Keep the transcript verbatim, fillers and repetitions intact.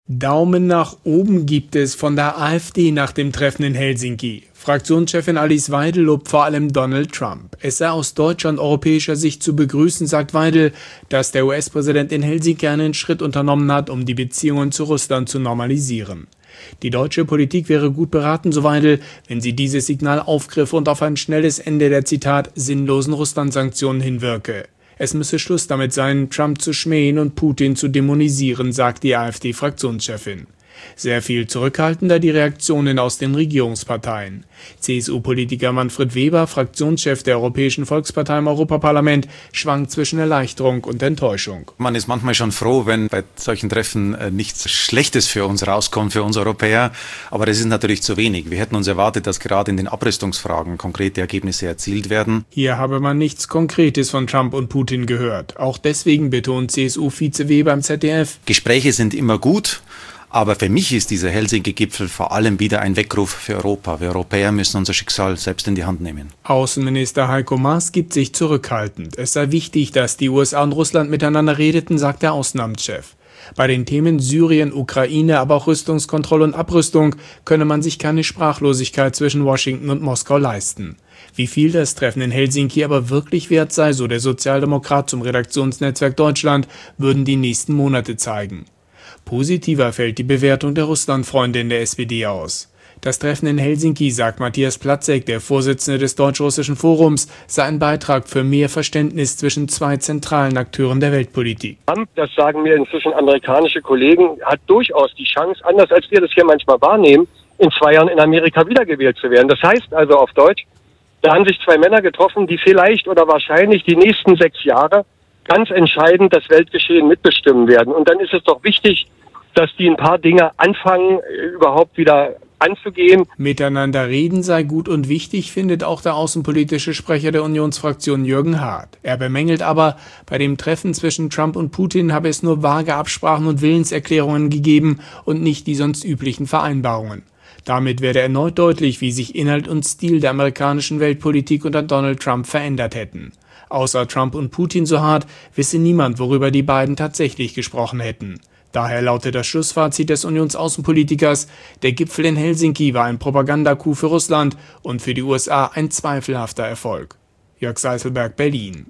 Daumen nach oben gibt es von der AfD nach dem Treffen in Helsinki. Fraktionschefin Alice Weidel lobt vor allem Donald Trump. Es sei aus deutscher und europäischer Sicht zu begrüßen, sagt Weidel, dass der U S-Präsident in Helsinki einen Schritt unternommen hat, um die Beziehungen zu Russland zu normalisieren. Die deutsche Politik wäre gut beraten, so Weidel, wenn sie dieses Signal aufgriffe und auf ein schnelles Ende der, Zitat, sinnlosen Russland-Sanktionen hinwirke. Es müsse Schluss damit sein, Trump zu schmähen und Putin zu dämonisieren, sagt die AfD-Fraktionschefin. Sehr viel zurückhaltender die Reaktionen aus den Regierungsparteien. C S U-Politiker Manfred Weber, Fraktionschef der Europäischen Volkspartei im Europaparlament, schwankt zwischen Erleichterung und Enttäuschung. Man ist manchmal schon froh, wenn bei solchen Treffen nichts Schlechtes für uns rauskommt, für uns Europäer. Aber das ist natürlich zu wenig. Wir hätten uns erwartet, dass gerade in den Abrüstungsfragen konkrete Ergebnisse erzielt werden. Hier habe man nichts Konkretes von Trump und Putin gehört. Auch deswegen betont C S U-Vize Weber im Z D F. Gespräche sind immer gut. Aber für mich ist dieser Helsinki-Gipfel vor allem wieder ein Weckruf für Europa. Wir Europäer müssen unser Schicksal selbst in die Hand nehmen. Außenminister Heiko Maas gibt sich zurückhaltend. Es sei wichtig, dass die U S A und Russland miteinander redeten, sagt der Außenamtschef. Bei den Themen Syrien, Ukraine, aber auch Rüstungskontrolle und Abrüstung könne man sich keine Sprachlosigkeit zwischen Washington und Moskau leisten. Wie viel das Treffen in Helsinki aber wirklich wert sei, so der Sozialdemokrat zum Redaktionsnetzwerk Deutschland, würden die nächsten Monate zeigen. Positiver fällt die Bewertung der Russland-Freunde in der S P D aus. Das Treffen in Helsinki, sagt Matthias Platzek, der Vorsitzende des Deutsch-Russischen Forums, sei ein Beitrag für mehr Verständnis zwischen zwei zentralen Akteuren der Weltpolitik. Trump, das sagen mir inzwischen amerikanische Kollegen, hat durchaus die Chance, anders als wir das hier manchmal wahrnehmen, in zwei Jahren in Amerika wiedergewählt zu werden. Das heißt also auf Deutsch, da haben sich zwei Männer getroffen, die vielleicht oder wahrscheinlich die nächsten sechs Jahre ganz entscheidend das Weltgeschehen mitbestimmen werden. Und dann ist es doch wichtig, dass die ein paar Dinge anfangen, überhaupt wieder anzugehen. Miteinander reden sei gut und wichtig, findet auch der außenpolitische Sprecher der Unionsfraktion Jürgen Hart. Er bemängelt aber, bei dem Treffen zwischen Trump und Putin habe es nur vage Absprachen und Willenserklärungen gegeben und nicht die sonst üblichen Vereinbarungen. Damit werde erneut deutlich, wie sich Inhalt und Stil der amerikanischen Weltpolitik unter Donald Trump verändert hätten. Außer Trump und Putin, so Hart, wisse niemand, worüber die beiden tatsächlich gesprochen hätten. Daher lautet das Schlussfazit des Unionsaußenpolitikers: Der Gipfel in Helsinki war ein Propagandacoup für Russland und für die U S A ein zweifelhafter Erfolg. Jörg Seiselberg, Berlin.